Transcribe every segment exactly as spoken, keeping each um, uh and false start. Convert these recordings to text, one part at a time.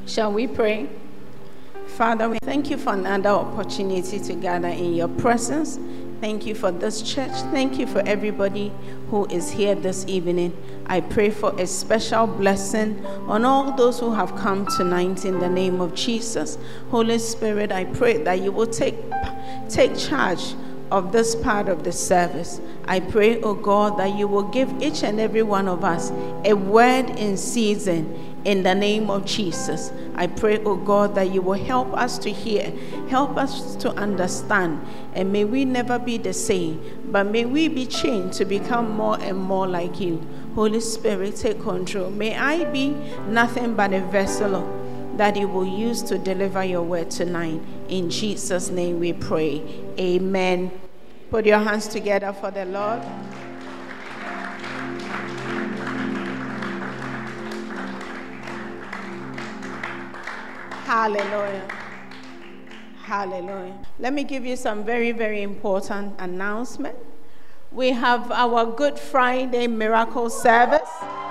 Shall we pray? Father, we thank you for another opportunity to gather in your presence. Thank you for this church. Thank you for everybody who is here this evening. I pray for a special blessing on all those who have come tonight in the name of Jesus. Holy Spirit, I pray that you will take, take charge of this part of the service. I pray, oh God, that you will give each and every one of us a word in season in the name of Jesus. I pray, oh God, that you will help us to hear, help us to understand, and may we never be the same, but may we be changed to become more and more like you. Holy Spirit, take control. May I be nothing but a vessel that you will use to deliver your word tonight. In Jesus' name we pray. Amen. Put your hands together for the Lord. Hallelujah. Hallelujah. Let me give you some very, very important announcement. We have our Good Friday miracle service.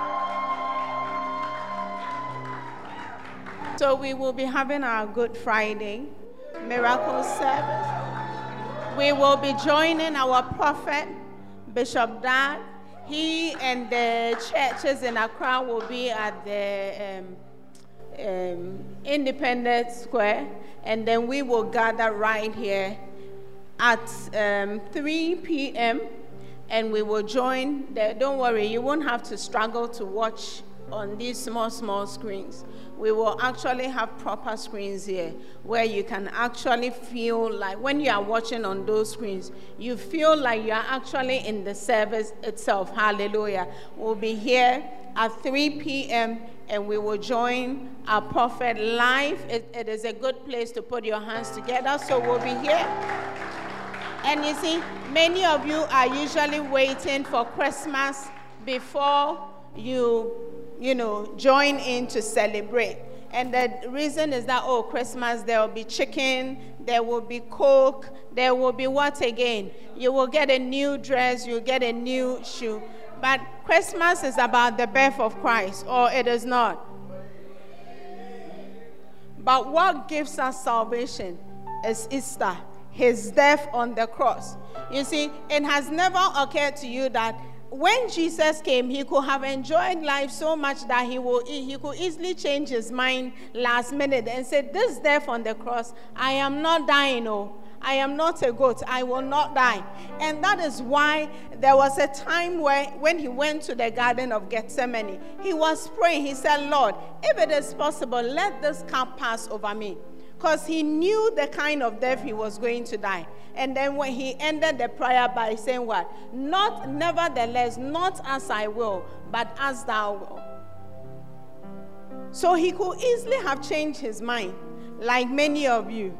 So we will be having our Good Friday miracle service. We will be joining our prophet, Bishop Dan. He and the churches in Accra will be at the um, um, Independence Square, and then we will gather right here at um, three p.m. and we will join. The, don't worry, you won't have to struggle to watch on these small, small screens. We will actually have proper screens here where you can actually feel like when you are watching on those screens, you feel like you are actually in the service itself. Hallelujah. We'll be here at three p.m. and we will join our prophet live. It, it is a good place to put your hands together. So we'll be here. And you see, many of you are usually waiting for Christmas before you you know, join in to celebrate. And the reason is that, oh, Christmas, there will be chicken, there will be Coke, there will be what again? You will get a new dress, you'll get a new shoe. But Christmas is about the birth of Christ, or it is not. But what gives us salvation is Easter, his death on the cross. You see, it has never occurred to you that when Jesus came, he could have enjoyed life so much that he will he could easily change his mind last minute and say, this death on the cross, I am not dying, oh, I am not a goat, I will not die. And that is why there was a time where when he went to the Garden of Gethsemane, he was praying, he said, Lord, if it is possible, let this cup pass over me. Because he knew the kind of death he was going to die. And then when he ended the prayer by saying what? Not, nevertheless, not as I will, but as thou wilt. So he could easily have changed his mind, like many of you.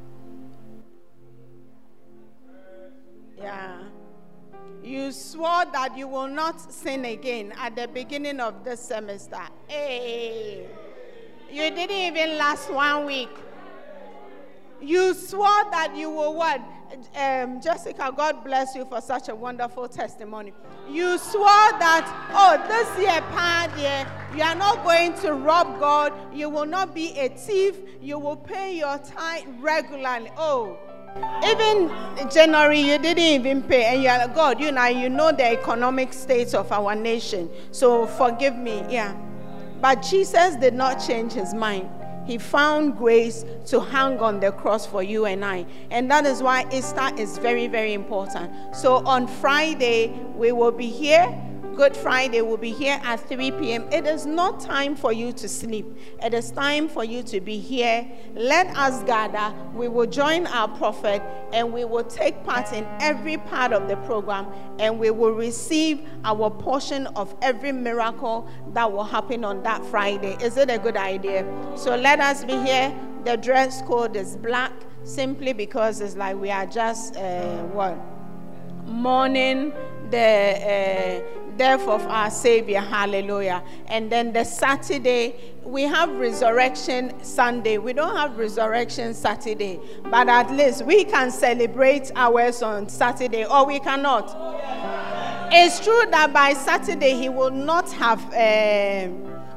Yeah. You swore that you will not sin again at the beginning of this semester. Hey. You didn't even last one week. You swore that you will what? Um, Jessica, God bless you for such a wonderful testimony. You swore that, oh, this year, part year, you are not going to rob God. You will not be a thief. You will pay your tithe regularly. Oh, even January, you didn't even pay. And you are, God, you know, you know the economic state of our nation. So forgive me, yeah. But Jesus did not change his mind. He found grace to hang on the cross for you and I. And that is why Easter is very, very important. So on Friday, we will be here. Good Friday will be here at three p.m. It is not time for you to sleep. It is time for you to be here. Let us gather. We will join our prophet and we will take part in every part of the program and we will receive our portion of every miracle that will happen on that Friday. Is it a good idea? So let us be here. The dress code is black simply because it's like we are just, uh, what? Mourning the... Uh, death of our Savior, hallelujah. And then the Saturday, we have Resurrection Sunday. We don't have Resurrection Saturday, but at least we can celebrate ours on Saturday, or we cannot. It's true that by Saturday, he will not have uh,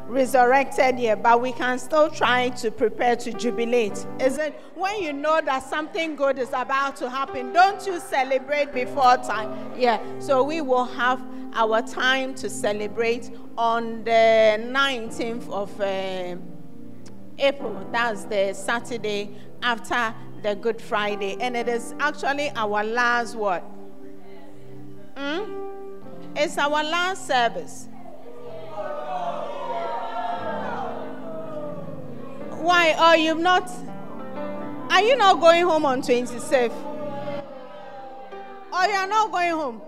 resurrected yet, but we can still try to prepare to jubilate. Is it when you know that something good is about to happen, don't you celebrate before time? Yeah, so we will have our time to celebrate on the nineteenth of uh, April. That's the Saturday after the Good Friday, and it is actually our last what? Hmm? It's our last service. Why? Oh, you've not? Are you not going home on twenty-fifth? Or you are not going home?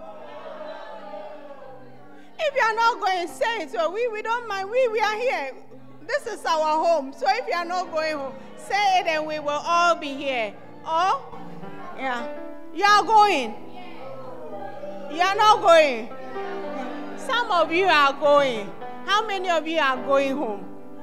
If you are not going, say it. So we, we don't mind. We, we are here. This is our home. So if you are not going home, say it and we will all be here. Oh? Yeah. You are going. You are not going. Some of you are going. How many of you are going home?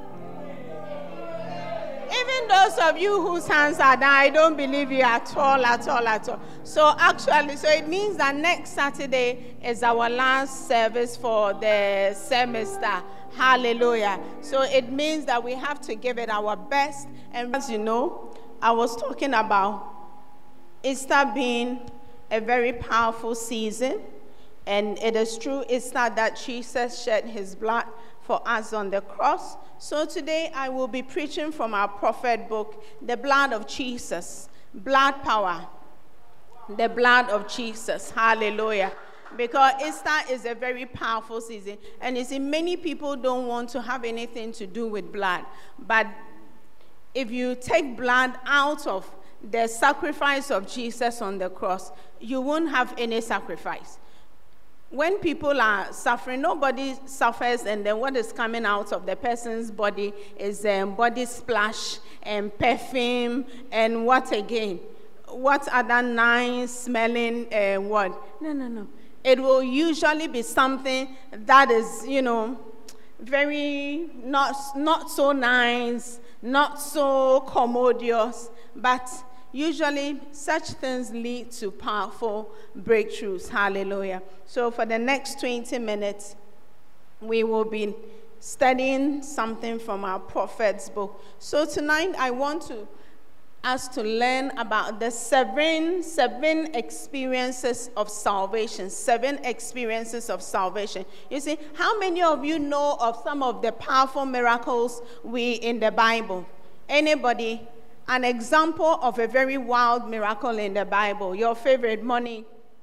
Even those of you whose hands are down, I don't believe you at all, at all, at all. So actually, so it means that next Saturday is our last service for the semester. Hallelujah. So it means that we have to give it our best. And as you know, I was talking about Easter being a very powerful season. And it is true, Easter, that Jesus shed his blood for us on the cross. So today I will be preaching from our prophet book, The Blood of Jesus, Blood Power, the blood of Jesus. Hallelujah. Because Easter is a very powerful season. And you see, many people don't want to have anything to do with blood. But if you take blood out of the sacrifice of Jesus on the cross, you won't have any sacrifice. When people are suffering, nobody suffers, and then what is coming out of the person's body is um, body splash and perfume and what again? What other nice smelling uh, what? No, no, no. It will usually be something that is, you know, very not, not so nice, not so commodious, but usually such things lead to powerful breakthroughs. Hallelujah. So for the next twenty minutes, we will be studying something from our prophet's book. So tonight I want to us to learn about the seven, seven experiences of salvation. Seven experiences of salvation. You see, how many of you know of some of the powerful miracles we in the Bible? Anybody? An example of a very wild miracle in the Bible. Your favorite, money.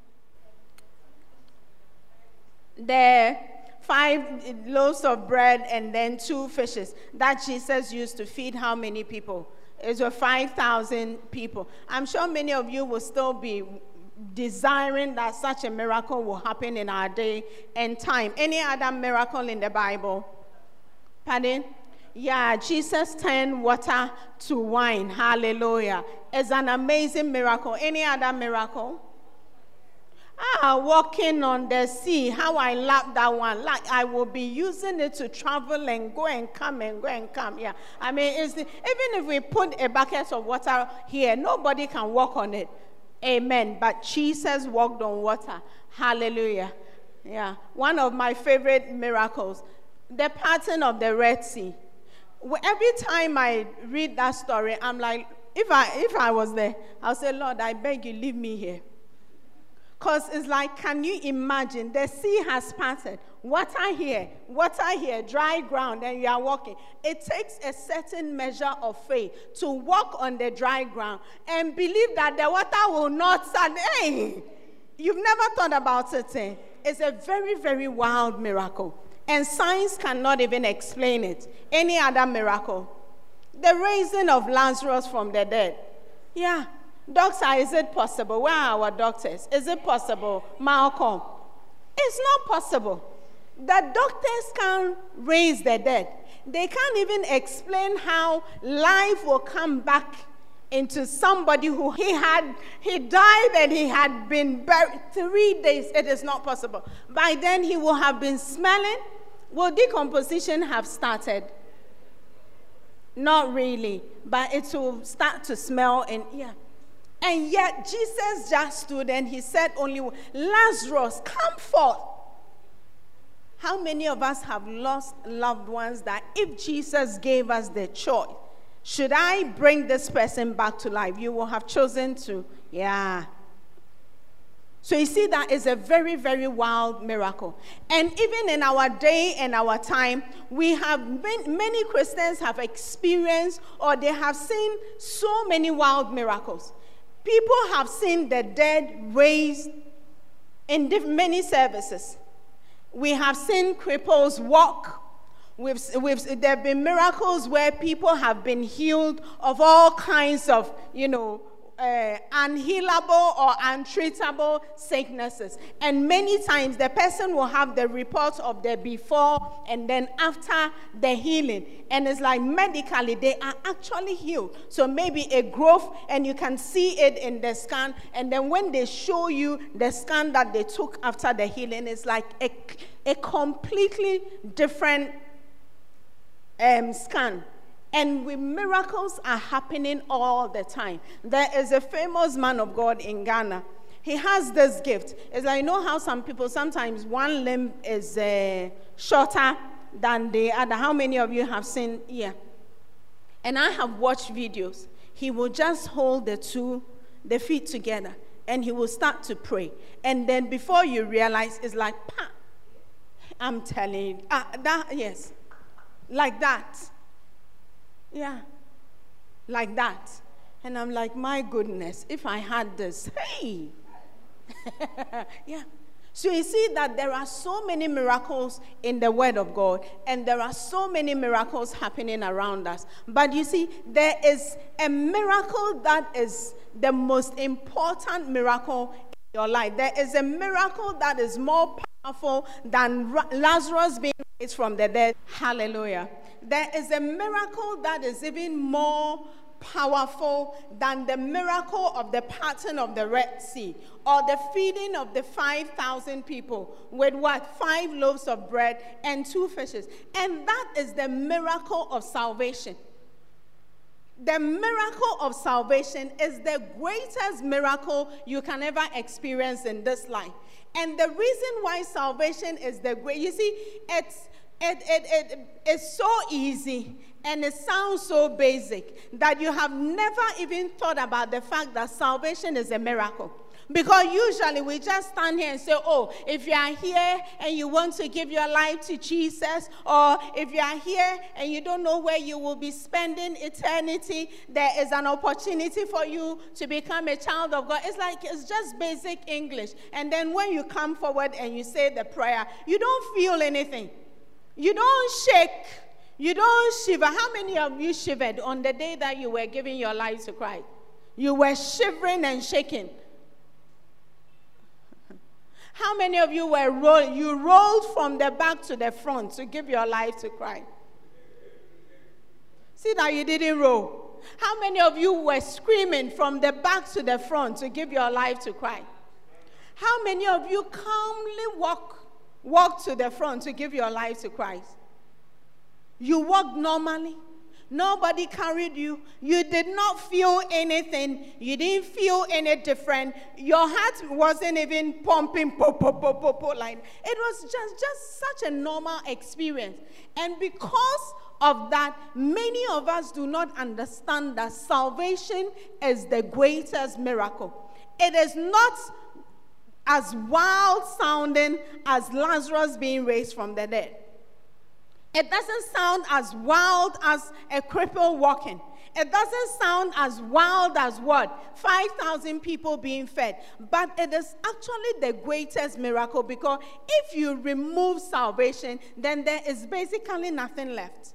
The five loaves of bread and then two fishes that Jesus used to feed how many people? It was five thousand people. I'm sure many of you will still be desiring that such a miracle will happen in our day and time. Any other miracle in the Bible? Pardon? Yeah, Jesus turned water to wine. Hallelujah. It's an amazing miracle. Any other miracle? Ah, walking on the sea. How I love that one. Like I will be using it to travel and go and come and go and come. Yeah. I mean, it's the, even if we put a bucket of water here, nobody can walk on it. Amen. But Jesus walked on water. Hallelujah. Yeah. One of my favorite miracles. The parting of the Red Sea. Every time I read that story, I'm like, if I if I was there, I'll say, Lord, I beg you, leave me here. Because it's like, can you imagine? The sea has parted. Water here, water here, dry ground, and you are walking. It takes a certain measure of faith to walk on the dry ground and believe that the water will not stand. Hey, you've never thought about it. Eh? It's a very, very wild miracle. And science cannot even explain it. Any other miracle? The raising of Lazarus from the dead. Yeah. Doctor, is it possible? Where are our doctors? Is it possible? Malcolm. It's not possible. The doctors can't raise the dead. They can't even explain how life will come back into somebody who he had, he died and he had been buried three days. It is not possible. By then he will have been smelling. Will decomposition have started? Not really, but it will start to smell and yeah. And yet Jesus just stood and he said only, Lazarus, come forth. How many of us have lost loved ones that if Jesus gave us the choice, should I bring this person back to life? You will have chosen to, yeah. So you see, that is a very, very wild miracle. And even in our day and our time, we have, many Christians have experienced or they have seen so many wild miracles. People have seen the dead raised in many services. We have seen cripples walk. We've, we've, there have been miracles where people have been healed of all kinds of, you know, uh, unhealable or untreatable sicknesses. And many times the person will have the report of the before and then after the healing. And it's like medically they are actually healed. So maybe a growth and you can see it in the scan. And then when they show you the scan that they took after the healing, it's like a, a completely different um, scan. And we, miracles are happening all the time. There is a famous man of God in Ghana. He has this gift. It's like, you know how some people, sometimes one limb is uh, shorter than the other. How many of you have seen? Yeah. And I have watched videos. He will just hold the two, the feet together, and he will start to pray. And then before you realize, it's like, pa. I'm telling you. Uh, that, yes. Like that. Yeah, like that. And I'm like, my goodness, if I had this, hey. Yeah. So you see that there are so many miracles in the Word of God, and there are so many miracles happening around us. But you see, there is a miracle that is the most important miracle in your life. There is a miracle that is more powerful than Lazarus being raised from the dead. Hallelujah. There is a miracle that is even more powerful than the miracle of the parting of the Red Sea or the feeding of the five thousand people with what? Five loaves of bread and two fishes. And that is the miracle of salvation. The miracle of salvation is the greatest miracle you can ever experience in this life. And the reason why salvation is the great, you see, it's It, it, it, it's so easy and it sounds so basic that you have never even thought about the fact that salvation is a miracle. Because usually we just stand here and say, oh, if you are here and you want to give your life to Jesus, or if you are here and you don't know where you will be spending eternity, there is an opportunity for you to become a child of God. It's like, it's just basic English. And then when you come forward and you say the prayer, you don't feel anything. You don't shake. You don't shiver. How many of you shivered on the day that you were giving your life to Christ? You were shivering and shaking. How many of you were rolling? You rolled from the back to the front to give your life to Christ. See that you didn't roll. How many of you were screaming from the back to the front to give your life to Christ? How many of you calmly walk Walk to the front to give your life to Christ? You walked normally. Nobody carried you. You did not feel anything. You didn't feel any different. Your heart wasn't even pumping, pop, pop, pop, pop, pop, like it was just, just such a normal experience. And because of that, many of us do not understand that salvation is the greatest miracle. It is not as wild sounding as Lazarus being raised from the dead. It doesn't sound as wild as a cripple walking. It doesn't sound as wild as what? five thousand people being fed. But it is actually the greatest miracle, because if you remove salvation, then there is basically nothing left.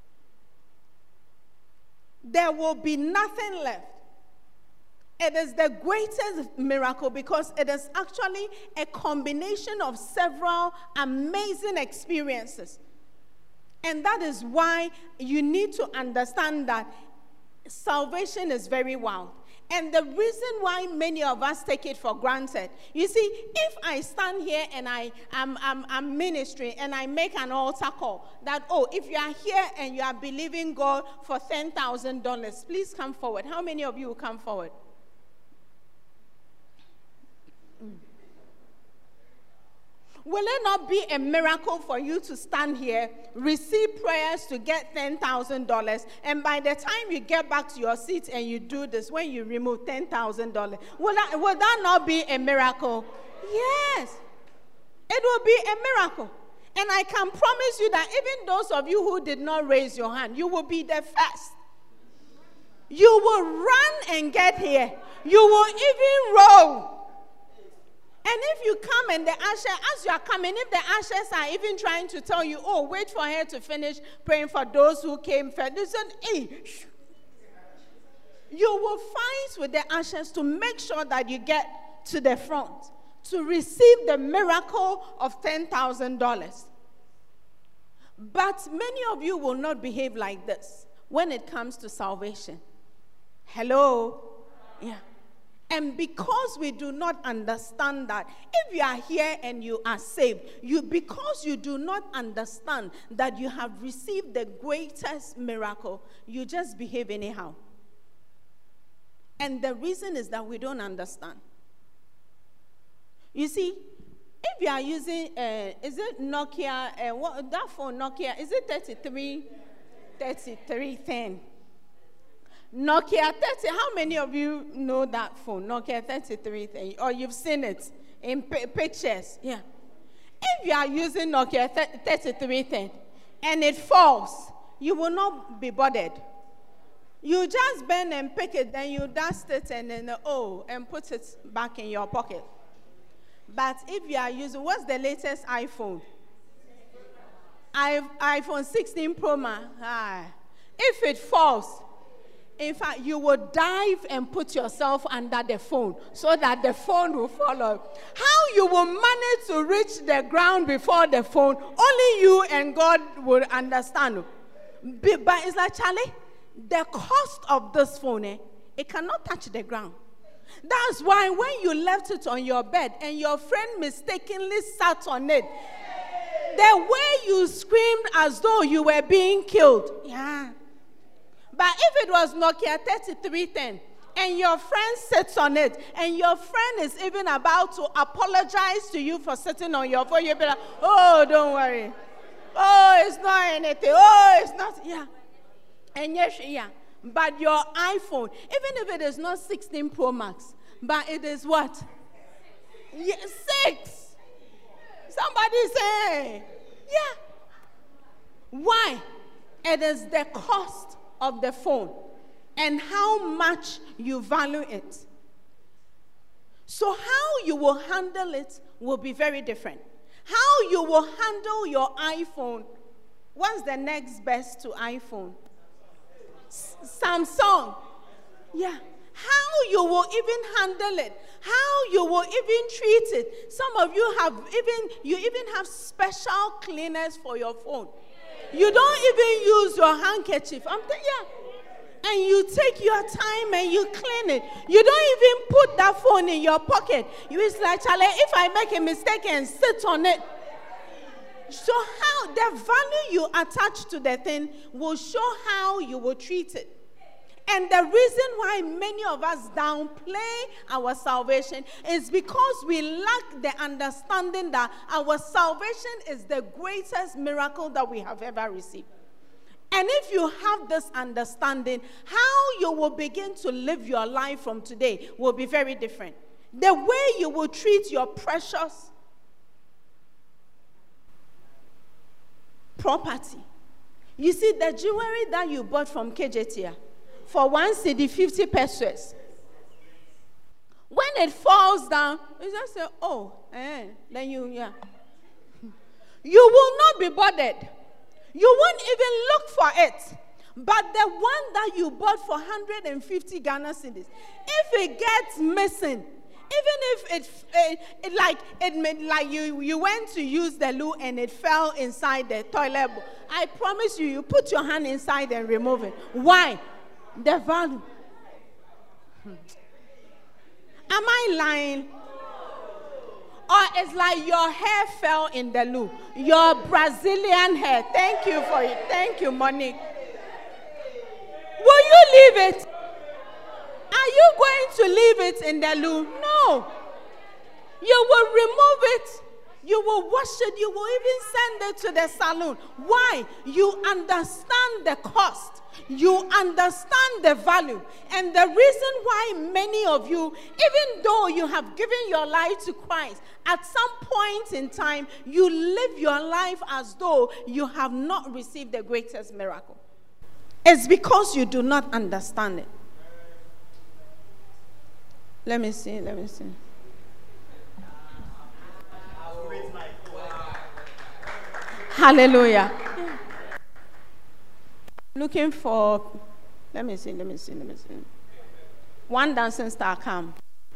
There will be nothing left. It is the greatest miracle because it is actually a combination of several amazing experiences. And that is why you need to understand that salvation is very wild. And the reason why many of us take it for granted, you see, if I stand here and I am I'm, I'm, I'm ministering and I make an altar call that, oh, if you are here and you are believing God for ten thousand dollars, please come forward. How many of you will come forward? Will it not be a miracle for you to stand here, receive prayers to get ten thousand dollars, and by the time you get back to your seat and you do this, when you remove ten thousand dollars, will that, will that not be a miracle? Yes. It will be a miracle. And I can promise you that even those of you who did not raise your hand, you will be the first. You will run and get here. You will even roll. And if you come and the usher, as you are coming, if the ushers are even trying to tell you, oh, wait for her to finish praying for those who came first, listen, hey, you will fight with the ushers to make sure that you get to the front to receive the miracle of ten thousand dollars. But many of you will not behave like this when it comes to salvation. Hello? Yeah. And because we do not understand that, if you are here and you are saved, you because you do not understand that you have received the greatest miracle, you just behave anyhow. And the reason is that we don't understand. You see, if you are using, uh, is it Nokia, uh, what, that phone Nokia, is it thirty-three, thirty-three ten? Nokia thirty, how many of you know that phone, Nokia thirty-three ten, or you've seen it in p- pictures? Yeah. If you are using Nokia thirty-three ten and it falls, you will not be bothered. You just bend and pick it, then you dust it and then, oh, and put it back in your pocket. But if you are using, what's the latest iPhone? I, iPhone sixteen Pro Max. Ah. If it falls, in fact, you will dive and put yourself under the phone so that the phone will follow. How you will manage to reach the ground before the phone, only you and God will understand. But it's like, Charlie, the cost of this phone, eh, it cannot touch the ground. That's why when you left it on your bed and your friend mistakenly sat on it, the way you screamed as though you were being killed. Yeah. But if it was Nokia thirty-three ten and your friend sits on it and your friend is even about to apologize to you for sitting on your phone, you'll be like, oh, don't worry. Oh, it's not anything. Oh, it's not. Yeah. And yes, yeah. But your iPhone, even if it is not sixteen Pro Max, but it is what? Yeah, six. Somebody say, yeah. Why? It is the cost of the phone and how much you value it. So how you will handle it will be very different. How you will handle your iPhone, what's the next best to iPhone? S- Samsung. Yeah. How you will even handle it, how you will even treat it. Some of you have even, you even have special cleaners for your phone. You don't even use your handkerchief. I'm telling you. Yeah. And you take your time and you clean it. You don't even put that phone in your pocket. You is like, Charlie, if I make a mistake and sit on it. So how the value you attach to the thing will show how you will treat it. And the reason why many of us downplay our salvation is because we lack the understanding that our salvation is the greatest miracle that we have ever received. And if you have this understanding, how you will begin to live your life from today will be very different. The way you will treat your precious property. You see, the jewelry that you bought from K J T A, for one C D, fifty pesos. When it falls down, you just say, oh, eh, then you, yeah. You will not be bothered. You won't even look for it. But the one that you bought for one hundred fifty Ghana cedis, if it gets missing, even if it, it, it like it like you, you went to use the loo and it fell inside the toilet bowl, I promise you, you put your hand inside and remove it. Why? The value. Hmm. Am I lying? Or it's like your hair fell in the loo. Your Brazilian hair. Thank you for it. Thank you, Monique. Will you leave it? Are you going to leave it in the loo? No. You will remove it. You will wash it. You will even send it to the salon. Why? You understand the cost. You understand the value. And the reason why many of you, even though you have given your life to Christ, at some point in time, you live your life as though you have not received the greatest miracle. It's because you do not understand it. Let me see, let me see. Hallelujah. Looking for, let me see, let me see, let me see. One dancing star come.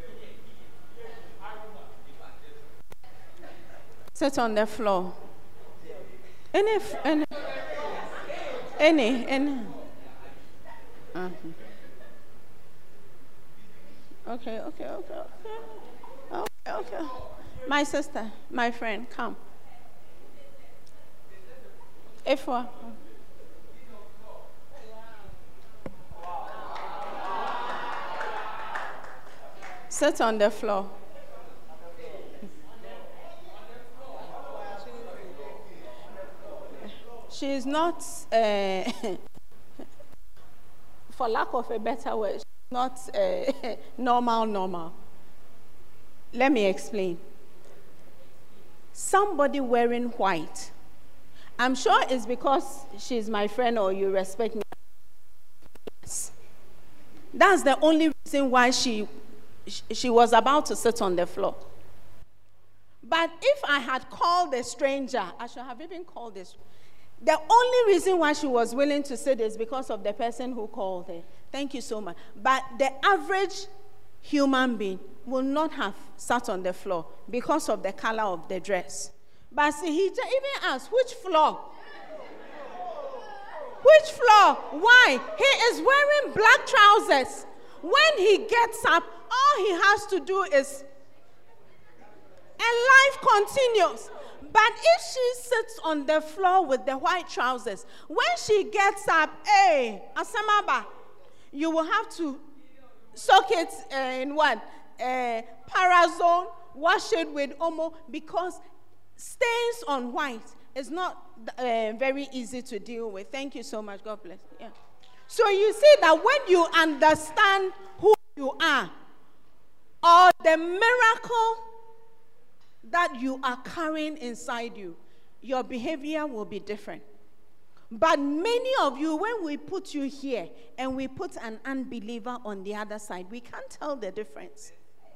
Sit on the floor. Any, any, any, any. Uh-huh. Okay, okay, okay, okay. Okay, okay. My sister, my friend, come. Ifwa. Sit on the floor. She is not, uh, for lack of a better word, she's not uh, normal, normal. Let me explain. Somebody wearing white. I'm sure it's because she's my friend or you respect me. That's the only reason why she, she was about to sit on the floor. But if I had called a stranger, I should have even called this. The only reason why she was willing to sit is because of the person who called her. Thank you so much. But the average human being will not have sat on the floor because of the color of the dress. But see, he even asked, which floor? Which floor? Why? He is wearing black trousers. When he gets up, all he has to do is, and life continues. But if she sits on the floor with the white trousers, when she gets up, hey, Asamaba, you will have to soak it uh, in what? Uh, Parazone, wash it with Omo, because stains on white is not uh, very easy to deal with. Thank you so much. God bless. Yeah. So you see that when you understand who you are, or the miracle that you are carrying inside you, your behavior will be different. But many of you, when we put you here and we put an unbeliever on the other side, we can't tell the difference.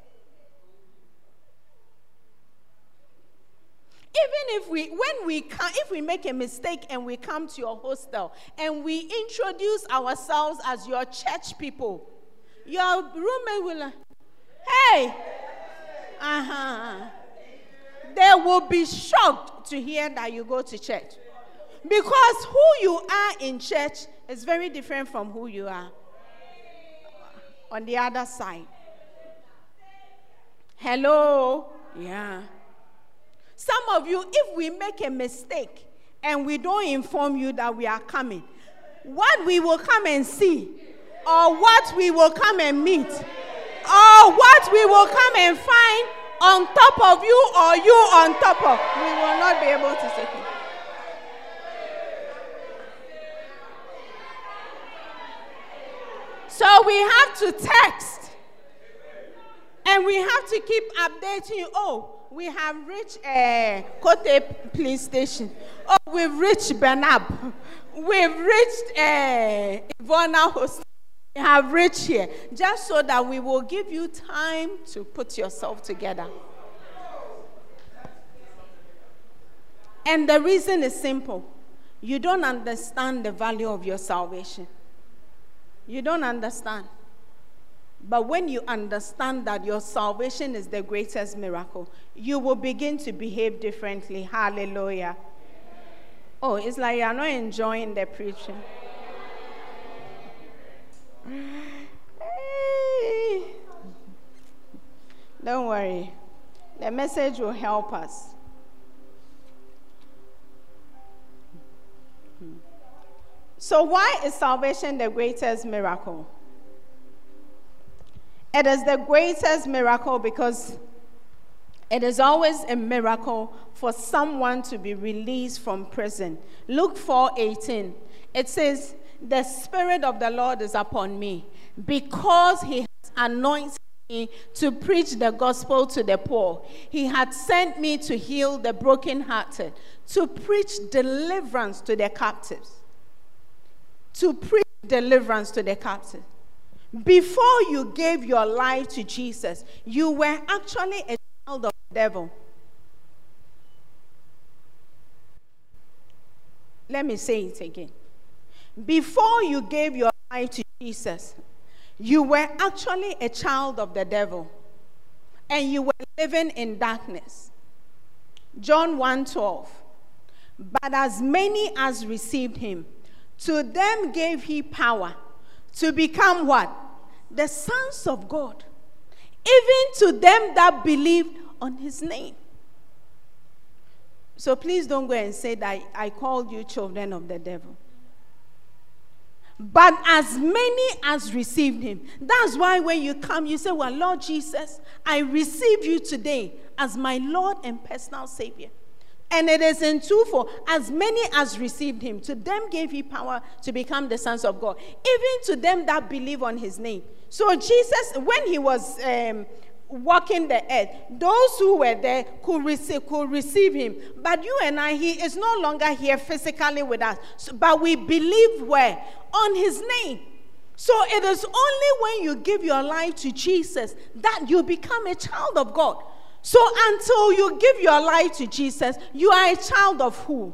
Even if we, when we can, if we make a mistake and we come to your hostel and we introduce ourselves as your church people, your roommate will like, hey, uh-huh. They will be shocked to hear that you go to church. Because who you are in church is very different from who you are on the other side. Hello? Yeah. Some of you, if we make a mistake and we don't inform you that we are coming, what we will come and see, or what we will come and meet, or what we will come and find on top of you or you on top of, we will not be able to take it. So we have to text and we have to keep updating you. Oh, we have reached uh, Kote police station. Oh, we've reached Benab. We've reached uh, Ivona Hostel. We have reached here. Just so that we will give you time to put yourself together. And the reason is simple. You don't understand the value of your salvation. You don't understand. But when you understand that your salvation is the greatest miracle, you will begin to behave differently. Hallelujah. Oh, it's like you're not enjoying the preaching. Hey. Don't worry. The message will help us. So why is salvation the greatest miracle? It is the greatest miracle because It is always a miracle for someone to be released from prison. Luke four eighteen. It says, the Spirit of the Lord is upon me, because he has anointed me to preach the gospel to the poor. He had sent me to heal the brokenhearted, to preach deliverance to the captives. To preach deliverance to the captives. Before you gave your life to Jesus, you were actually a child of the devil. Let me say it again. Before you gave your life to Jesus, you were actually a child of the devil, and you were living in darkness. John one twelve. But as many as received him, to them gave he power to become what? The sons of God. Even to them that believe on his name. So please don't go and say that I called you children of the devil. But as many as received him. That's why when you come, you say, well, Lord Jesus, I receive you today as my Lord and personal Savior. And it is in two four. As many as received him, to them gave he power to become the sons of God. Even to them that believe on his name. So Jesus, when he was um, walking the earth, those who were there could receive, could receive him. But you and I, he is no longer here physically with us. So, but we believe where? On his name. So it is only when you give your life to Jesus that you become a child of God. So until you give your life to Jesus, you are a child of who?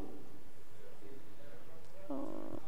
Oh.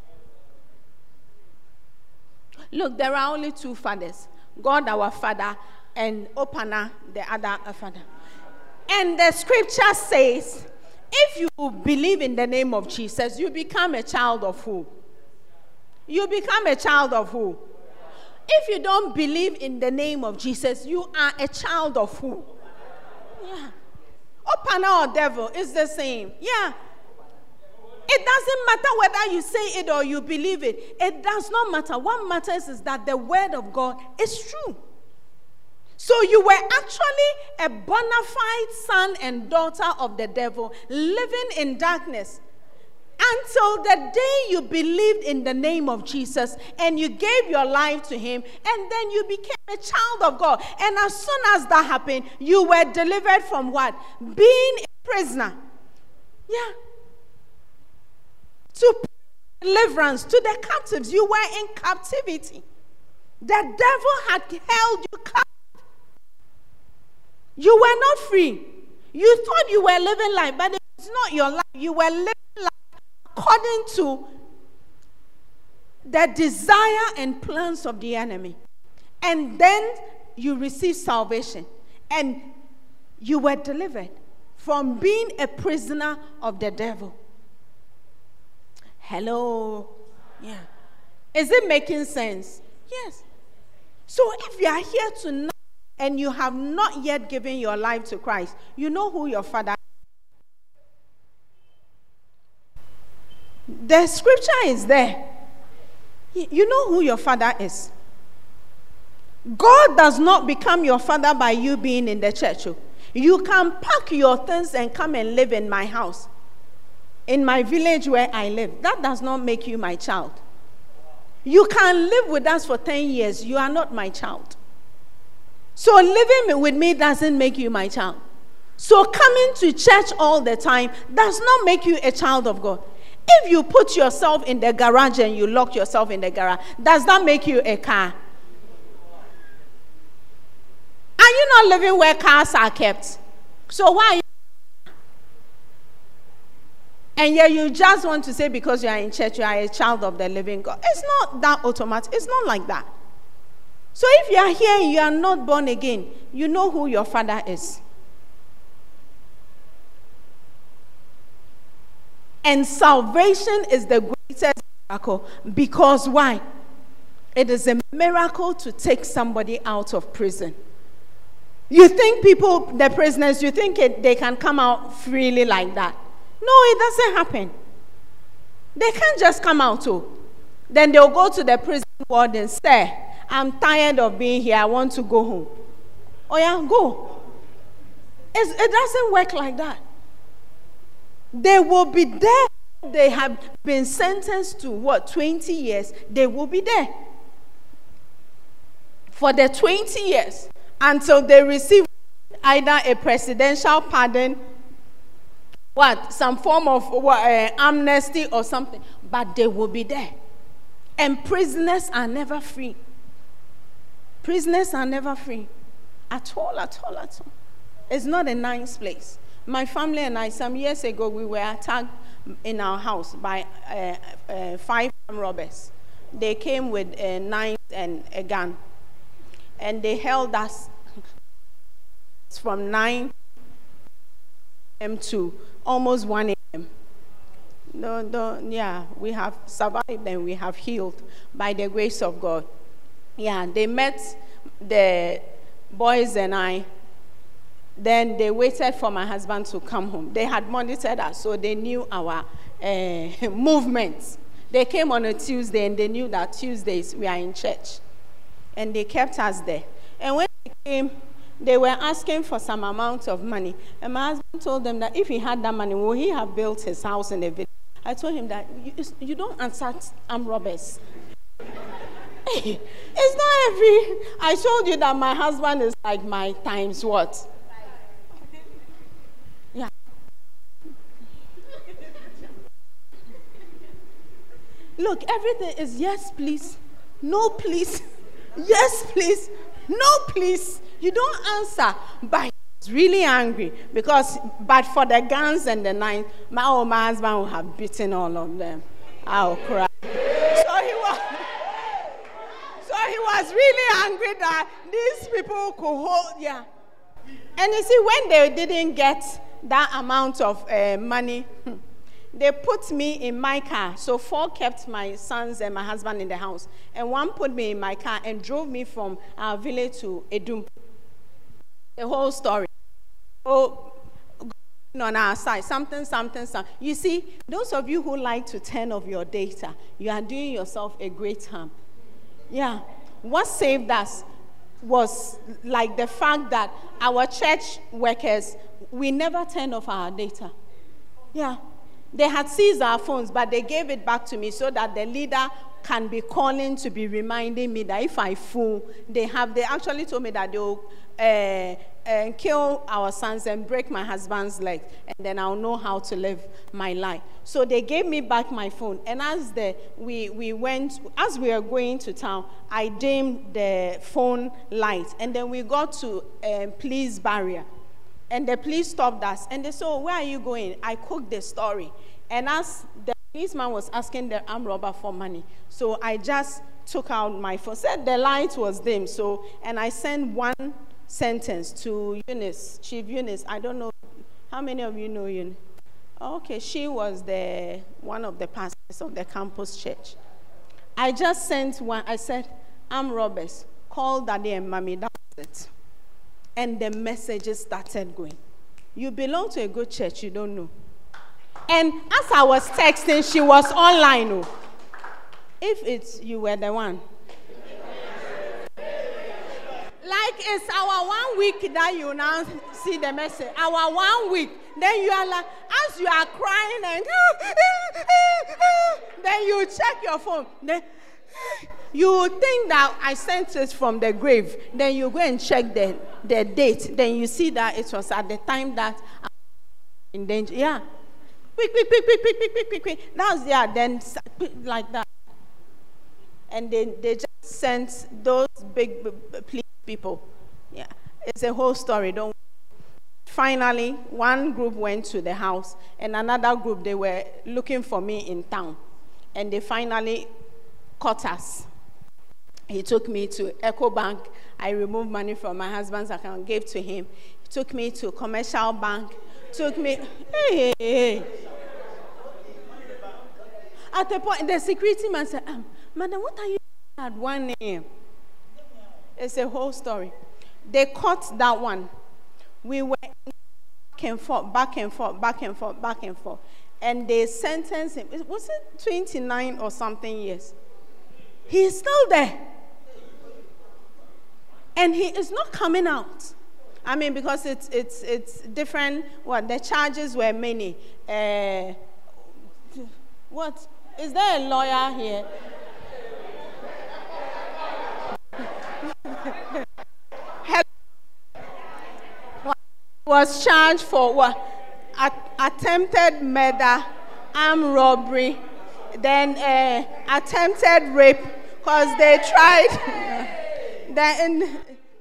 Look, there are only two fathers. God our Father and Opana, the other father. And the scripture says, if you believe in the name of Jesus, you become a child of who? You become a child of who? If you don't believe in the name of Jesus, you are a child of who? Yeah. Opana or devil is the same. Yeah. It doesn't matter whether you say it or you believe it. It does not matter. What matters is that the word of God is true. So you were actually a bona fide son and daughter of the devil, living in darkness. Until the day you believed in the name of Jesus and you gave your life to him, and then you became a child of God. And as soon as that happened, you were delivered from what? Being a prisoner. Yeah. To deliverance to the captives. You were in captivity. The devil had held you captive. You were not free. You thought you were living life, but it was not your life. You were living life according to the desire and plans of the enemy. And then you received salvation. And you were delivered from being a prisoner of the devil. Hello? Yeah. Is it making sense? Yes. So if you are here tonight and you have not yet given your life to Christ, you know who your father is. The scripture is there. You know who your father is. God does not become your father by you being in the church. You can pack your things and come and live in my house, in my village where I live. That does not make you my child. You can live with us for ten years. You are not my child. So living with me doesn't make you my child. So coming to church all the time does not make you a child of God. If you put yourself in the garage and you lock yourself in the garage, does that make you a car? Are you not living where cars are kept? So why are you? And yet you just want to say because you are in church, you are a child of the living God. It's not that automatic. It's not like that. So if you are here and you are not born again, you know who your father is. And salvation is the greatest miracle. Because why? It is a miracle to take somebody out of prison. You think people, the prisoners, you think it, they can come out freely like that? No, it doesn't happen. They can't just come out too. Then they'll go to the prison warden and say, I'm tired of being here. I want to go home. Oh yeah, go. It's, it doesn't work like that. They will be there. They have been sentenced to what, twenty years? They will be there for the twenty years until they receive either a presidential pardon, what, some form of what, uh, amnesty or something, but they will be there. And prisoners are never free. Prisoners are never free. At all, at all, at all. It's not a nice place. My family and I, some years ago, we were attacked in our house by uh, uh, five robbers. They came with a knife and a gun. And they held us from nine a m to almost one a m No, no, yeah, we have survived and we have healed by the grace of God. Yeah, they met the boys and I. Then they waited for my husband to come home. They had monitored us, so they knew our uh, movements. They came on a Tuesday, and they knew that Tuesdays we are in church. And they kept us there. And when they came, they were asking for some amount of money. And my husband told them that if he had that money, would he have built his house in the village? I told him that you, you don't answer armed robbers. Hey, it's not every... I told you that my husband is like my times what? Yeah. Look, everything is yes, please. No, please. Yes, please. No, please. You don't answer. But he's really angry because, but for the guns and the knife, my old my husband would have beaten all of them. I'll cry. So he was, so he was really angry that these people could hold, yeah. And you see, when they didn't get that amount of uh, money, they put me in my car. So four kept my sons and my husband in the house. And one put me in my car and drove me from our village to Edum. The whole story. Oh, on our side, something, something, something. You see, those of you who like to turn off your data, you are doing yourself a great harm. Yeah. What saved us was like the fact that our church workers, we never turned off our data. Yeah. They had seized our phones, but they gave it back to me so that the leader can be calling to be reminding me that if I fool, they have, they actually told me that they'll uh, uh, kill our sons and break my husband's leg, and then I'll know how to live my life. So they gave me back my phone, and as the, we, we went, as we were going to town, I dimmed the phone light, and then we got to a police barrier. And the police stopped us, and they said, oh, where are you going? I cooked the story. And as the policeman was asking the armed robber for money, so I just took out my phone, said the light was dim, so, and I sent one sentence to Eunice, Chief Eunice. I don't know, how many of you know Eunice? Okay, she was the one of the pastors of the campus church. I just sent one, I said, armed robbers, call Daddy and Mommy, that was it. And the messages started going. You belong to a good church, you don't know. And as I was texting, she was online. Oh. If it's you were the one. Like it's our one week that you now see the message. Our one week. Then you are like, as you are crying and then you check your phone. Then you think that I sent it from the grave. Then you go and check the, the date. Then you see that it was at the time that I was in danger. Yeah. Quick, quick, quick, quick, quick, quick, quick, quick, quick. That's, yeah, then like that. And then they just sent those big police people. Yeah. It's a whole story. Don't. Finally, one group went to the house, and another group, they were looking for me in town. And they finally caught us. He took me to EcoBank. I removed money from my husband's account, gave to him. He took me to Commercial Bank. Took me, hey, hey, hey. At the point, the security man said, um, Madam, what are you doing at one a m? It's a whole story. They caught that one. We went back and forth, back and forth, back and forth, back and forth. And they sentenced him. Was it twenty-nine or something years? He's still there. And he is not coming out. I mean, because it's it's it's different. What the charges were many. Uh, what is there a lawyer here? Was charged for what? At, attempted murder, armed robbery, then uh, attempted rape, because they tried. Then,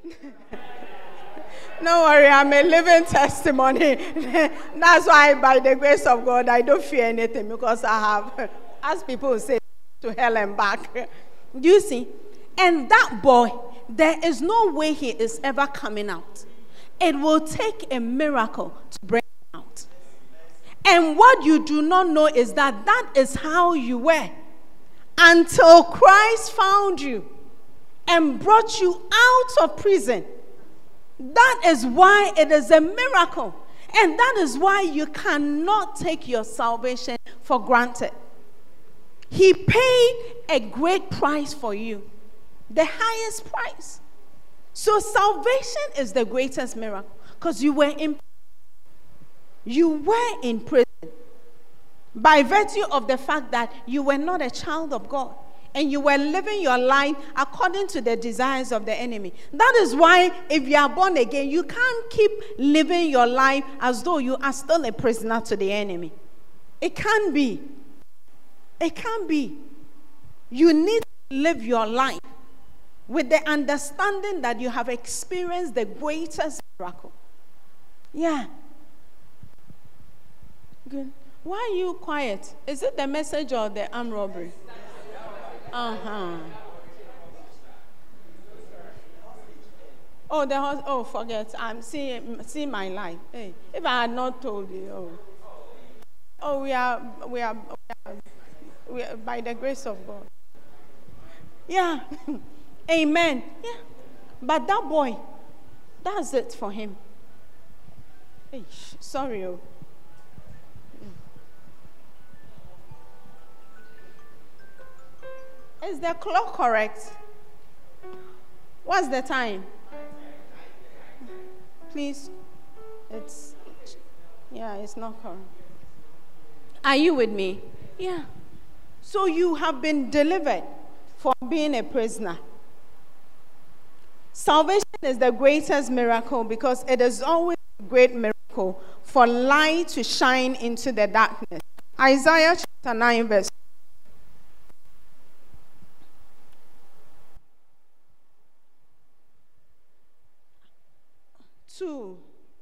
no worry, I'm a living testimony. That's why, by the grace of God, I don't fear anything, because I have, as people say, to hell and back. Do you see? And that boy, there is no way he is ever coming out. It will take a miracle to bring him out. And what you do not know is that that is how you were until Christ found you and brought you out of prison. That is why it is a miracle. And that is why you cannot take your salvation for granted. He paid a great price for you, the highest price. So salvation is the greatest miracle, because you were in you were in prison by virtue of the fact that you were not a child of God and you were living your life according to the desires of the enemy. That is why if you are born again, you can't keep living your life as though you are still a prisoner to the enemy. It can't be. It can't be. You need to live your life with the understanding that you have experienced the greatest miracle. Yeah. Good. Why are you quiet? Is it the message or the armed robbery? Uh-huh. Oh, the house. Oh, forget. I'm seeing, seeing my life. Hey, if I had not told you, oh, oh, we are, we are, we are, we are by the grace of God. Yeah. Amen. Yeah. But that boy, that's it for him. Hey, sorry. Oh. Is the clock correct? What's the time? Please. It's, yeah, it's not correct. Are you with me? Yeah. So you have been delivered from being a prisoner. Salvation is the greatest miracle because it is always a great miracle for light to shine into the darkness. Isaiah chapter nine verse two.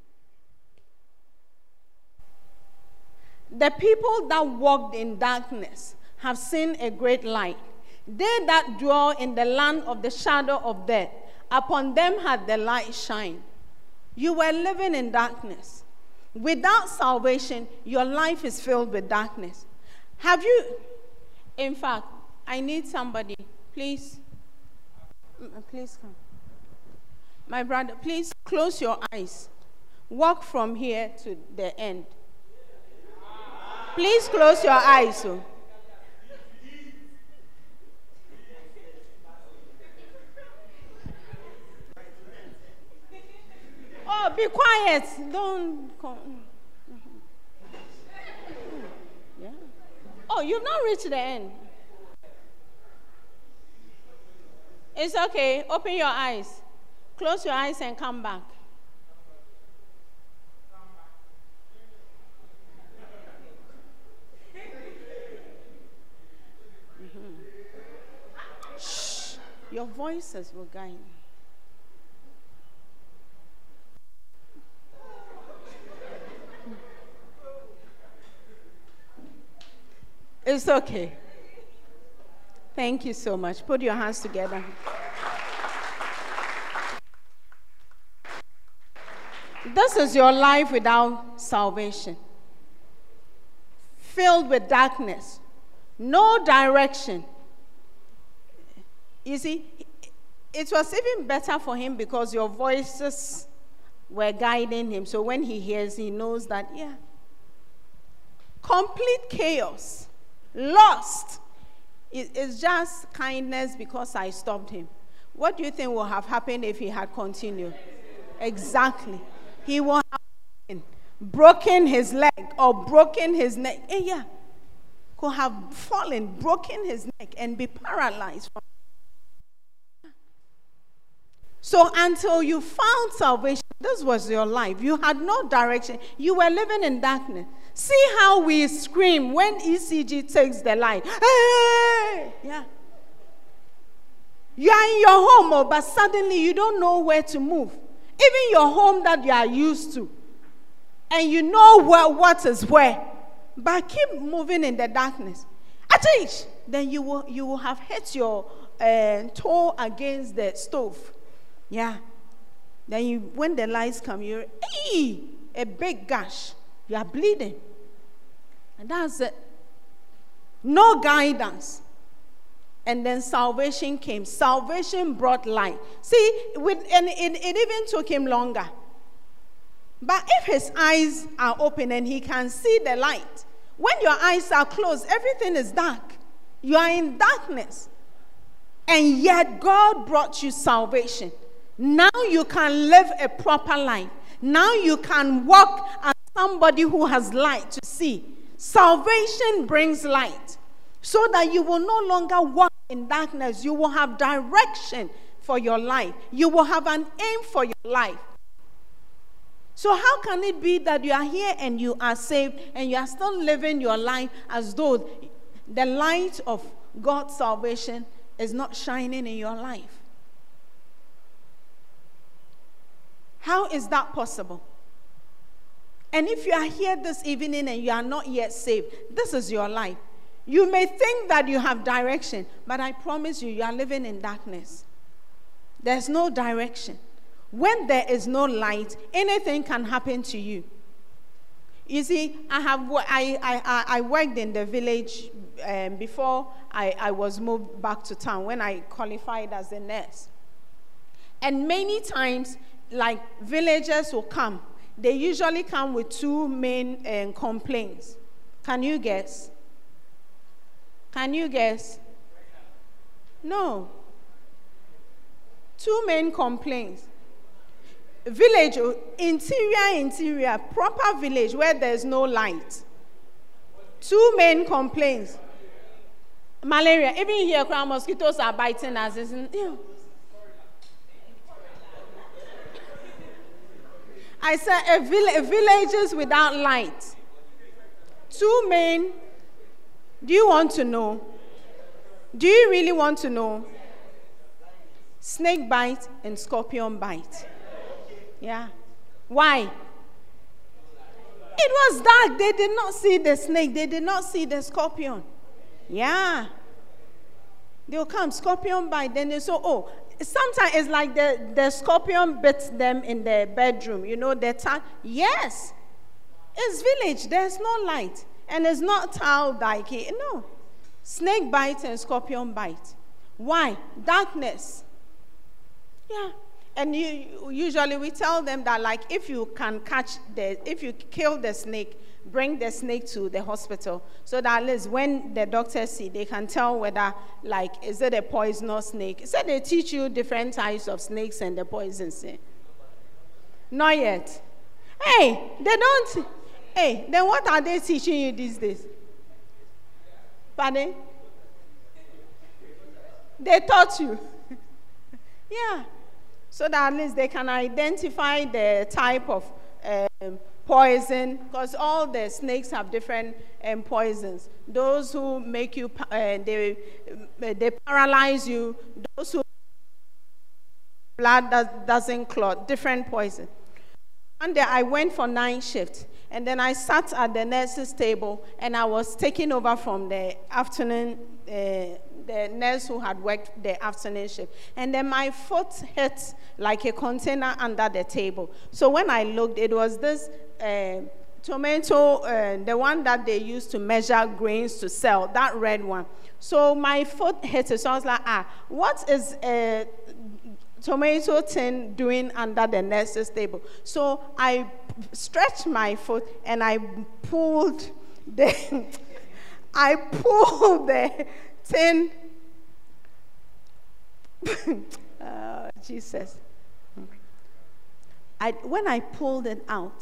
The people that walked in darkness have seen a great light. They that dwell in the land of the shadow of death, upon them had the light shine. You were living in darkness. Without salvation, your life is filled with darkness. Have you, in fact, I need somebody, please, please come. My brother, please close your eyes. Walk from here to the end. Please close your eyes. So. Oh, be quiet. Don't come. Yeah. Oh, you've not reached the end. It's okay. Open your eyes. Close your eyes and come back. Mm-hmm. Shh. Your voices will guide me. It's okay. Thank you so much. Put your hands together. This is your life without salvation. Filled with darkness. No direction. You see, it was even better for him because your voices were guiding him. So when he hears, he knows that, yeah. Complete chaos. Lost. It's just kindness because I stopped him. What do you think would have happened if he had continued? Exactly. He will have broken his leg or broken his neck. Eh, yeah. Could have fallen, broken his neck, and be paralyzed. So until you found salvation, this was your life. You had no direction. You were living in darkness. See how we scream when E C G takes the light. Hey! Yeah. You are in your home, oh, but suddenly you don't know where to move. Even your home that you are used to. And you know where, what is where. But keep moving in the darkness. Atish! Then you will, you will have hit your uh, toe against the stove. Yeah. Then you, when the lights come, you're, hey, a big gash. You are bleeding. And that's it. No guidance. And then salvation came. Salvation brought light. See, with, and it, it even took him longer. But if his eyes are open and he can see the light, when your eyes are closed, everything is dark. You are in darkness. And yet God brought you salvation. Now you can live a proper life. Now you can walk as somebody who has light to see. Salvation brings light. So that you will no longer walk in darkness. You will have direction for your life. You will have an aim for your life. So how can it be that you are here and you are saved and you are still living your life as though the light of God's salvation is not shining in your life? How is that possible? And if you are here this evening and you are not yet saved, this is your life. You may think that you have direction, but I promise you, you are living in darkness. There's no direction. When there is no light, anything can happen to you. You see, I have I I, I worked in the village um, before I, I was moved back to town when I qualified as a nurse. And many times, like villagers will come. They usually come with two main um, complaints. Can you guess? Can you guess? No. Two main complaints. Village, interior, interior, proper village where there's no light. Two main complaints. Malaria. Even here, mosquitoes are biting us. Isn't it? I said a vill- villages without light. Two main. Do you want to know? Do you really want to know? Snake bite and scorpion bite. Yeah. Why? It was dark. They did not see the snake. They did not see the scorpion. Yeah. They'll come, scorpion bite. Then they say, oh, sometimes it's like the, the scorpion bit them in the bedroom. You know, the ta- Yes. It's village. There's no light. And it's not tile like it. No. Snake bite and scorpion bite. Why? Darkness. Yeah. And you, usually we tell them that, like, if you can catch the, if you kill the snake, bring the snake to the hospital, so that at least when the doctors see, they can tell whether, like, is it a poisonous snake. So they teach you different types of snakes and the poisons. Not yet. Hey, they don't. Hey, then what are they teaching you these days? Pardon? They taught you. Yeah. So that at least they can identify the type of um, poison, because all the snakes have different um, poisons. Those who make you, uh, they, they paralyze you. Those who blood does, doesn't clot, different poison. One day I went for night shift, and then I sat at the nurse's table, and I was taking over from the afternoon uh, the nurse who had worked the afternoon shift. And then my foot hit like a container under the table. So when I looked, it was this uh, tomato, uh, the one that they used to measure grains to sell, that red one. So my foot hit it. So I was like, ah, what is a tomato tin doing under the nurse's table? So I stretched my foot and I pulled the, I pulled the tin. Oh, Jesus. I, when I pulled it out,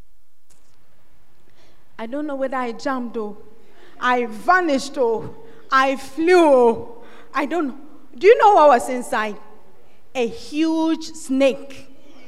I don't know whether I jumped or I vanished or I flew or I don't know. Do you know what was inside? A huge snake.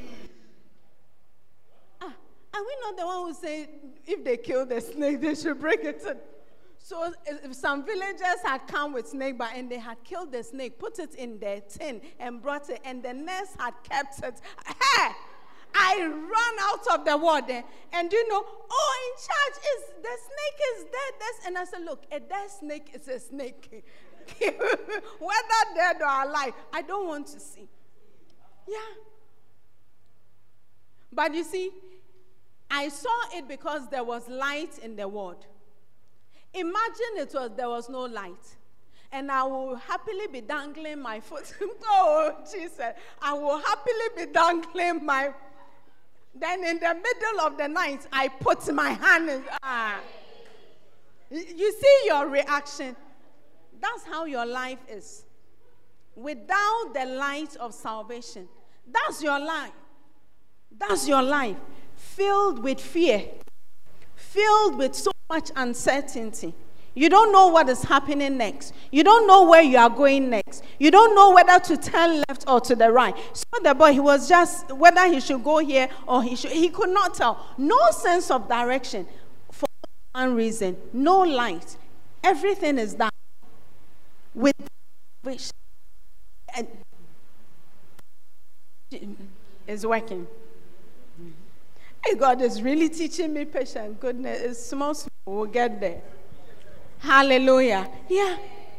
Ah, are we not the one who say if they kill the snake, they should break it? So if some villagers had come with snake bite and they had killed the snake, put it in their tin and brought it, and the nurse had kept it. Hey, I ran out of the water, and you know, oh, in charge is the snake is dead. That's, and I said, look, a dead snake is a snake. Whether dead or alive, I don't want to see. Yeah. But you see, I saw it because there was light in the ward. Imagine it was there was no light. And I will happily be dangling my foot. Oh, Jesus. I will happily be dangling my... Then in the middle of the night, I put my hand in... Ah. You see your reaction. That's how your life is. Without the light of salvation. That's your life. That's your life. Filled with fear. Filled with so much uncertainty. You don't know what is happening next. You don't know where you are going next. You don't know whether to turn left or to the right. So the boy, he was just, whether he should go here or he should, he could not tell. No sense of direction for one reason. No light. Everything is dark. With which and is working. Hey, God is really teaching me patience. Goodness, it's small, small. We'll get there. Hallelujah. Yeah.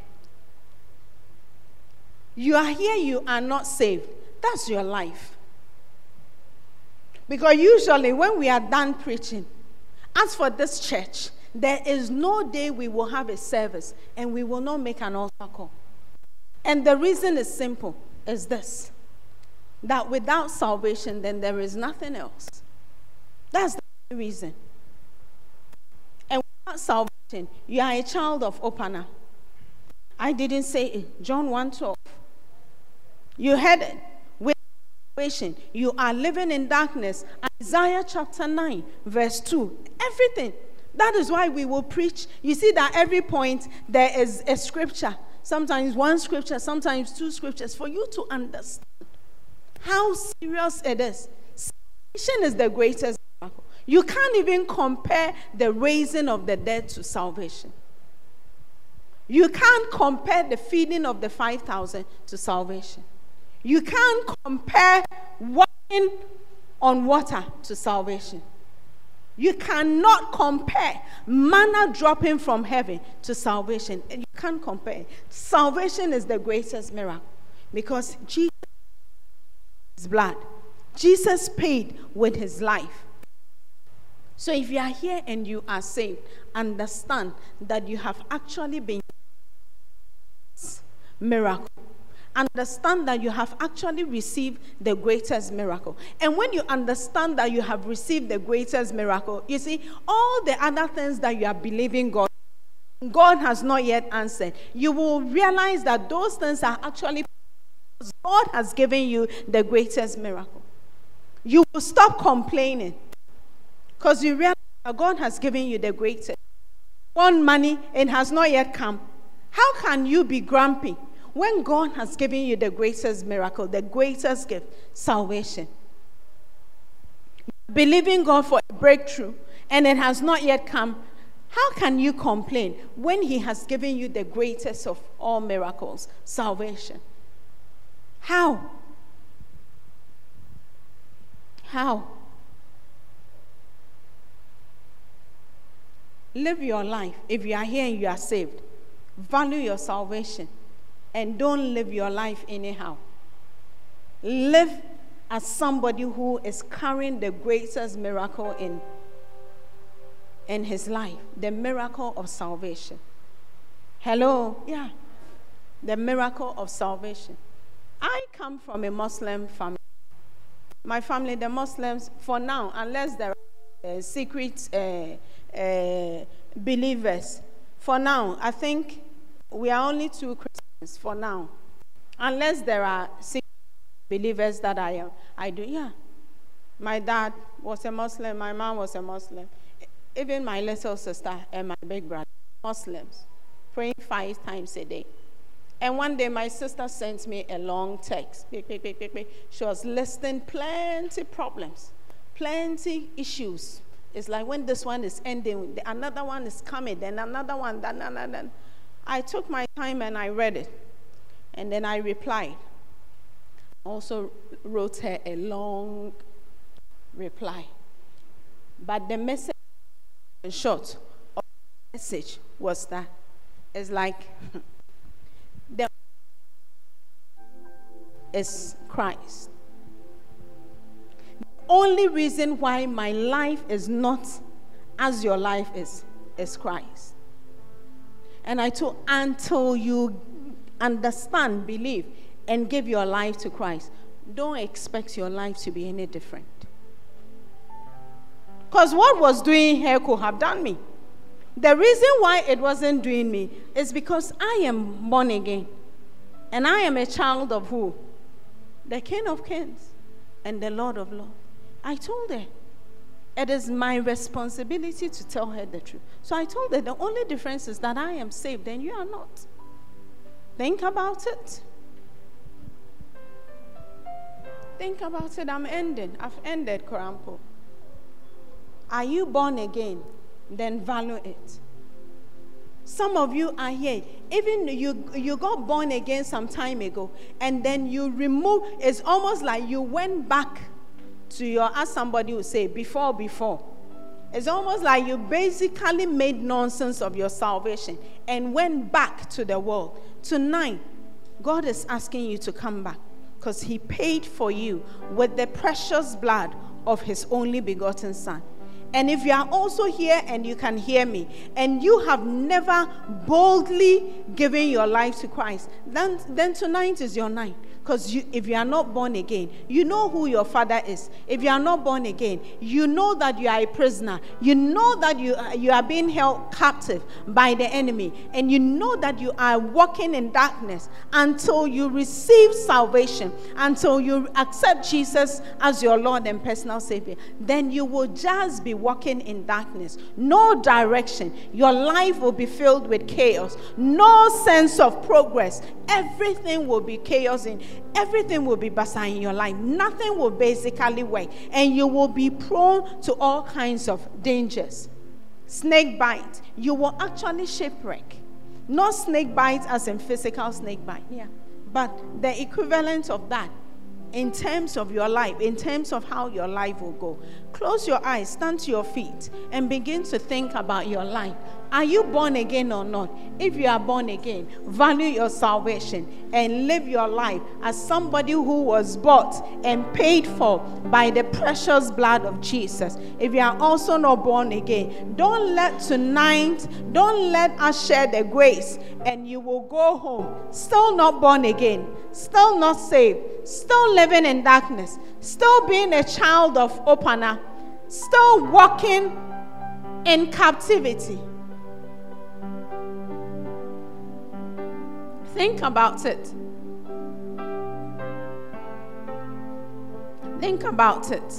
You are here, you are not saved. That's your life. Because usually when we are done preaching, as for this church, there is no day we will have a service and we will not make an altar call. And the reason is simple, is this. That without salvation, then there is nothing else. That's the reason. And without salvation, you are a child of Opana. I didn't say it. John one twelve. You heard it. With salvation, you are living in darkness. Isaiah chapter nine, verse two. Everything. That is why we will preach. You see that every point there is a scripture. Sometimes one scripture, sometimes two scriptures, for you to understand how serious it is. Salvation is the greatest miracle. You can't even compare the raising of the dead to salvation. You can't compare the feeding of the five thousand to salvation. You can't compare walking on water to salvation. You cannot compare manna dropping from heaven to salvation. You can't compare. Salvation is the greatest miracle because Jesus his blood. Jesus paid with his life. So if you are here and you are saved, understand that you have actually been miracle. Understand that you have actually received the greatest miracle. And when you understand that you have received the greatest miracle, you see, all the other things that you are believing God, God has not yet answered. You will realize that those things are actually God has given you the greatest miracle. You will stop complaining because you realize that God has given you the greatest. Want money, it has not yet come. How can you be grumpy when God has given you the greatest miracle, the greatest gift, salvation? Believing God for a breakthrough and it has not yet come. How can you complain when he has given you the greatest of all miracles, salvation? How? How? Live your life. If you are here and you are saved, value your salvation and don't live your life anyhow. Live as somebody who is carrying the greatest miracle in, in his life, the miracle of salvation. Hello? Yeah. The miracle of salvation. I come from a Muslim family. My family, the Muslims, for now, unless there are uh, secret uh, uh, believers, for now, I think we are only two Christians for now. Unless there are secret believers that I, I do, yeah. My dad was a Muslim. My mom was a Muslim. Even my little sister and my big brother, Muslims, praying five times a day. And one day my sister sent me a long text. She was listing plenty problems, plenty issues. It's like when this one is ending, another one is coming, then another one, then another. I took my time and I read it. And then I replied. I also wrote her a long reply. But the message, in short, of the message was that it's like the is Christ. The only reason why my life is not as your life is, is Christ. And I told, until you understand, believe, and give your life to Christ, don't expect your life to be any different. Because what was doing here could have done me. The reason why it wasn't doing me is because I am born again. And I am a child of who? The King of Kings and the Lord of Lords. I told her, it is my responsibility to tell her the truth. So I told her the only difference is that I am saved and you are not. Think about it. Think about it. I'm ending. I've ended, Korampo. Are you born again? Then value it. Some of you are here. Even you, you got born again some time ago, and then you remove. It's almost like you went back to your, as somebody would say, before, before. It's almost like you basically made nonsense of your salvation and went back to the world. Tonight, God is asking you to come back because He paid for you with the precious blood of His only begotten Son. And if you are also here and you can hear me, and you have never boldly given your life to Christ, then, then tonight is your night. Because you, if you are not born again, you know who your Father is. If you are not born again, you know that you are a prisoner. You know that you, you are being held captive by the enemy. And you know that you are walking in darkness until you receive salvation, until you accept Jesus as your Lord and personal Savior. Then you will just be walking in darkness. No direction. Your life will be filled with chaos. No sense of progress. Everything will be chaos in everything will be bizarre in your life. Nothing will basically work, and you will be prone to all kinds of dangers. Snake bite, you will actually shipwreck. Not snake bite as in physical snake bite, yeah, but the equivalent of that in terms of your life, in terms of how your life will go. Close your eyes, stand to your feet, and begin to think about your life. Are you born again or not? If you are born again, value your salvation and live your life as somebody who was bought and paid for by the precious blood of Jesus. If you are also not born again, don't let tonight, don't let us share the grace and you will go home still not born again, still not saved, still living in darkness, still being a child of Opana, still walking in captivity. Think about it. Think about it.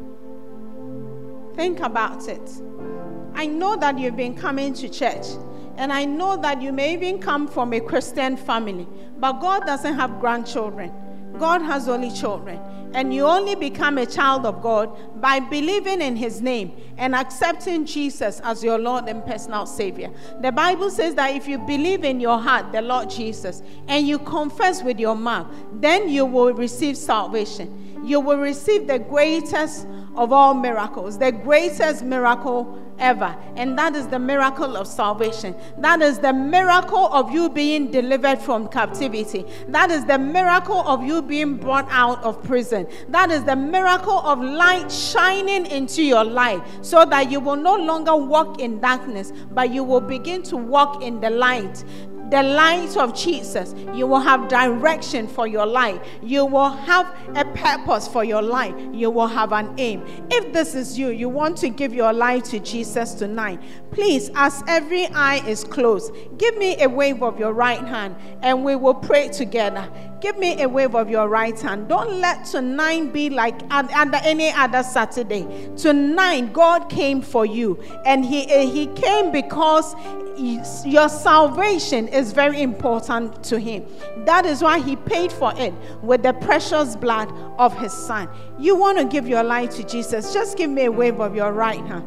Think about it. I know that you've been coming to church, and I know that you may even come from a Christian family, but God doesn't have grandchildren. God has only children. And you only become a child of God by believing in His name and accepting Jesus as your Lord and personal Savior. The Bible says that if you believe in your heart the Lord Jesus and you confess with your mouth, then you will receive salvation. You will receive the greatest of all miracles, the greatest miracle ever, and that is the miracle of salvation. That is the miracle of you being delivered from captivity. That is the miracle of you being brought out of prison. That is the miracle of light shining into your life so that you will no longer walk in darkness, but you will begin to walk in the light. The light of Jesus. You will have direction for your life. You will have a purpose for your life. You will have an aim. If this is you, you want to give your life to Jesus tonight, please, as every eye is closed, give me a wave of your right hand and we will pray together. Give me a wave of your right hand. Don't let tonight be like under any other Saturday. Tonight, God came for you. And he, he came because your salvation is very important to him. That is why he paid for it with the precious blood of his son. You want to give your life to Jesus? Just give me a wave of your right hand.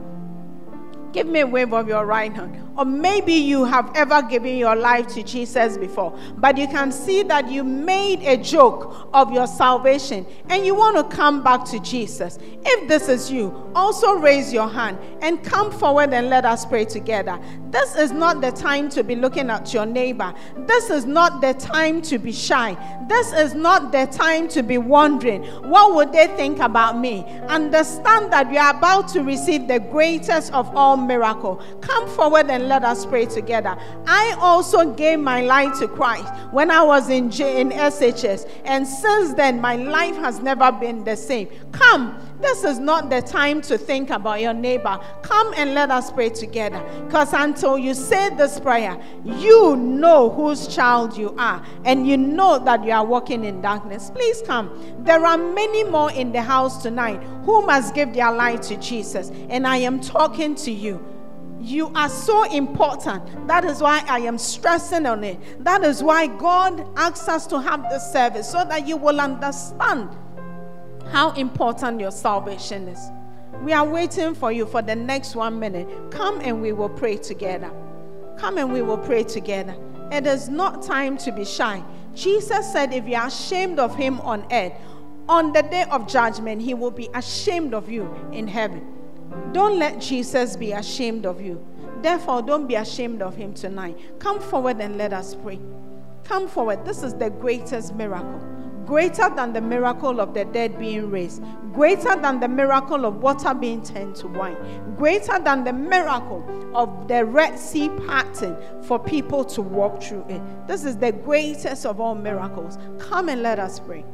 Give me a wave of your right hand. Or maybe you have ever given your life to Jesus before, but you can see that you made a joke of your salvation and you want to come back to Jesus. If this is you, also raise your hand and come forward and let us pray together. This is not the time to be looking at your neighbor. This is not the time to be shy. This is not the time to be wondering, what would they think about me? Understand that you are about to receive the greatest of all miracles. Come forward and let us pray together. I also gave my life to Christ when I was in J- in S H S, and since then my life has never been the same. Come, this is not the time to think about your neighbor. Come and let us pray together, because until you say this prayer, you know whose child you are, and you know that you are walking in darkness. Please come. There are many more in the house tonight who must give their life to Jesus, and I am talking to you. You are so important. That is why I am stressing on it. That is why God asks us to have this service, so that you will understand how important your salvation is. We are waiting for you for the next one minute. Come and we will pray together. Come and we will pray together. It is not time to be shy. Jesus said if you are ashamed of him on earth, on the day of judgment, he will be ashamed of you in heaven. Don't let Jesus be ashamed of you. Therefore, don't be ashamed of him tonight. Come forward and let us pray. Come forward. This is the greatest miracle. Greater than the miracle of the dead being raised. Greater than the miracle of water being turned to wine. Greater than the miracle of the Red Sea parting for people to walk through it. This is the greatest of all miracles. Come and let us pray.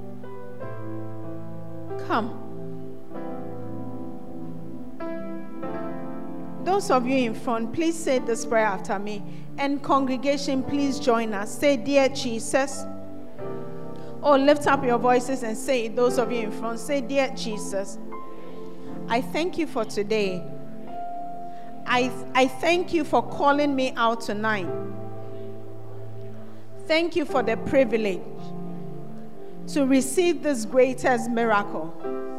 Come. Those of you in front, please say this prayer after me. And congregation, please join us. Say, dear Jesus. Or lift up your voices and say it. Those of you in front, say, dear Jesus, I thank you for today. I, I thank you for calling me out tonight. Thank you for the privilege to receive this greatest miracle.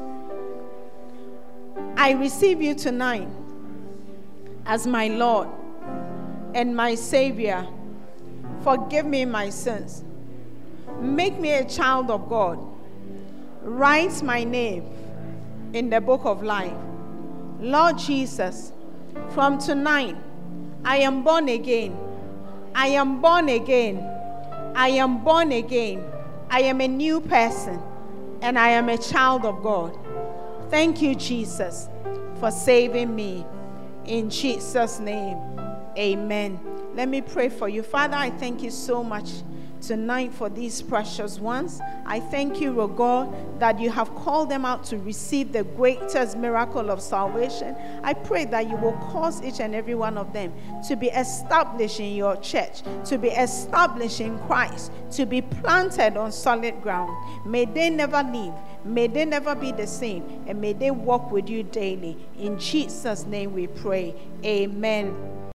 I receive you tonight as my Lord and my Savior. Forgive me my sins. Make me a child of God. Write my name in the book of life. Lord Jesus, from tonight, I am born again. I am born again. I am born again. I am a new person, and I am a child of God. Thank you, Jesus, for saving me. In Jesus' name, amen. Let me pray for you. Father, I thank you so much tonight for these precious ones. I thank you, O God, that you have called them out to receive the greatest miracle of salvation. I pray that you will cause each and every one of them to be established in your church, to be established in Christ, to be planted on solid ground. May they never leave. May they never be the same, and may they walk with you daily. In Jesus' name we pray. Amen.